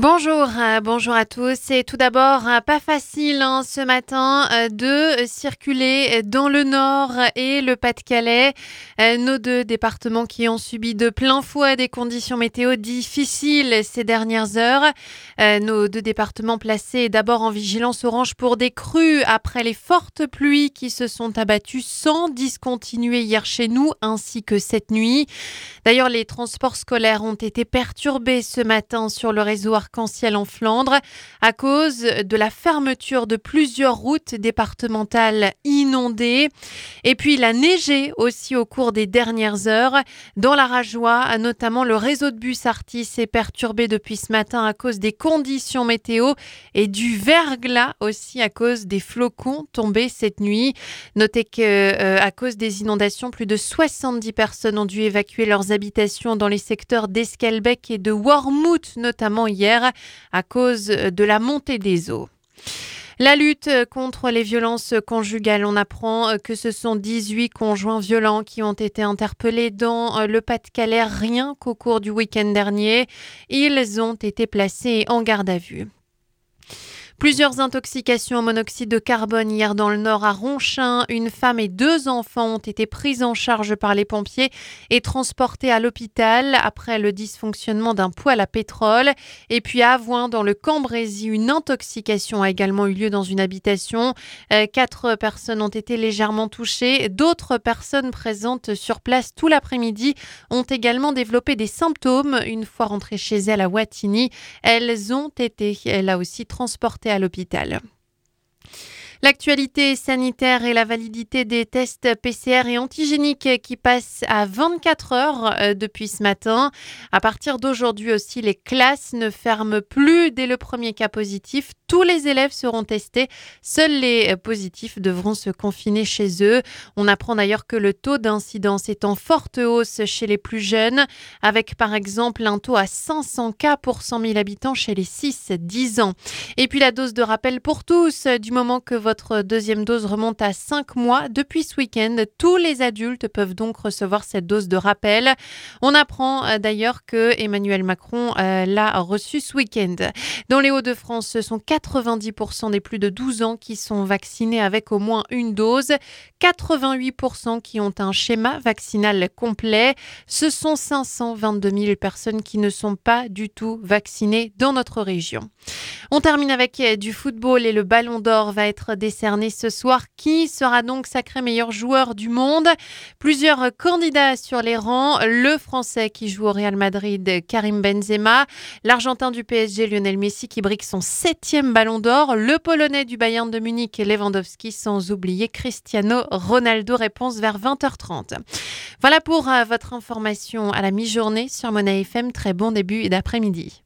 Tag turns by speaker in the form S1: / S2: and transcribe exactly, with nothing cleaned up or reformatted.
S1: Bonjour, euh, bonjour à tous. Et tout d'abord, euh, pas facile hein, ce matin euh, de circuler dans le Nord et le Pas-de-Calais. Euh, nos deux départements qui ont subi de plein fouet des conditions météo difficiles ces dernières heures. Euh, nos deux départements placés d'abord en vigilance orange pour des crues après les fortes pluies qui se sont abattues sans discontinuer hier chez nous ainsi que cette nuit. D'ailleurs, les transports scolaires ont été perturbés ce matin sur le réseau Arc-en-Ciel en Flandre à cause de la fermeture de plusieurs routes départementales inondées. Et puis, il a neigé aussi au cours des dernières heures. Dans la Rajoie, notamment, le réseau de bus Artis est perturbé depuis ce matin à cause des conditions météo et du verglas aussi à cause des flocons tombés cette nuit. Notez que, euh, à cause des inondations, plus de soixante-dix personnes ont dû évacuer leurs habitations dans les secteurs d'Esquelbec et de Wormhout, notamment hier, à cause de la montée des eaux. La lutte contre les violences conjugales, on apprend que ce sont dix-huit conjoints violents qui ont été interpellés dans le Pas-de-Calais rien qu'au cours du week-end dernier. Ils ont été placés en garde à vue. Plusieurs intoxications au monoxyde de carbone hier dans le Nord à Ronchin. Une femme et deux enfants ont été pris en charge par les pompiers et transportés à l'hôpital après le dysfonctionnement d'un poêle à pétrole. Et puis à Avoin, dans le Cambrésis, une intoxication a également eu lieu dans une habitation. Euh, quatre personnes ont été légèrement touchées. D'autres personnes présentes sur place tout l'après-midi ont également développé des symptômes. Une fois rentrées chez elles à Wattignies, elles ont été là aussi transportées à l'hôpital. L'actualité sanitaire et la validité des tests P C R et antigéniques qui passent à vingt-quatre heures depuis ce matin. À partir d'aujourd'hui aussi, les classes ne ferment plus dès le premier cas positif. Tous les élèves seront testés. Seuls les positifs devront se confiner chez eux. On apprend d'ailleurs que le taux d'incidence est en forte hausse chez les plus jeunes, avec par exemple un taux à cinq cents cas pour cent mille habitants chez les six à dix ans. Et puis la dose de rappel pour tous, du moment que votre deuxième dose remonte à cinq mois. Depuis ce week-end, tous les adultes peuvent donc recevoir cette dose de rappel. On apprend d'ailleurs que Emmanuel Macron euh, l'a reçu ce week-end. Dans les Hauts-de-France, ce sont quatre-vingt-dix pour cent des plus de douze ans qui sont vaccinés avec au moins une dose. quatre-vingt-huit pour cent qui ont un schéma vaccinal complet. Ce sont cinq cent vingt-deux mille personnes qui ne sont pas du tout vaccinées dans notre région. On termine avec du football et le Ballon d'Or va être décerné ce soir. Qui sera donc sacré meilleur joueur du monde? Plusieurs candidats sur les rangs. Le Français qui joue au Real Madrid, Karim Benzema. L'Argentin du P S G, Lionel Messi, qui brique son septième Ballon d'Or. Le Polonais du Bayern de Munich, Lewandowski, sans oublier Cristiano Ronaldo. Réponse vers vingt heures trente. Voilà pour votre information à la mi-journée sur Mona F M. Très bon début d'après-midi.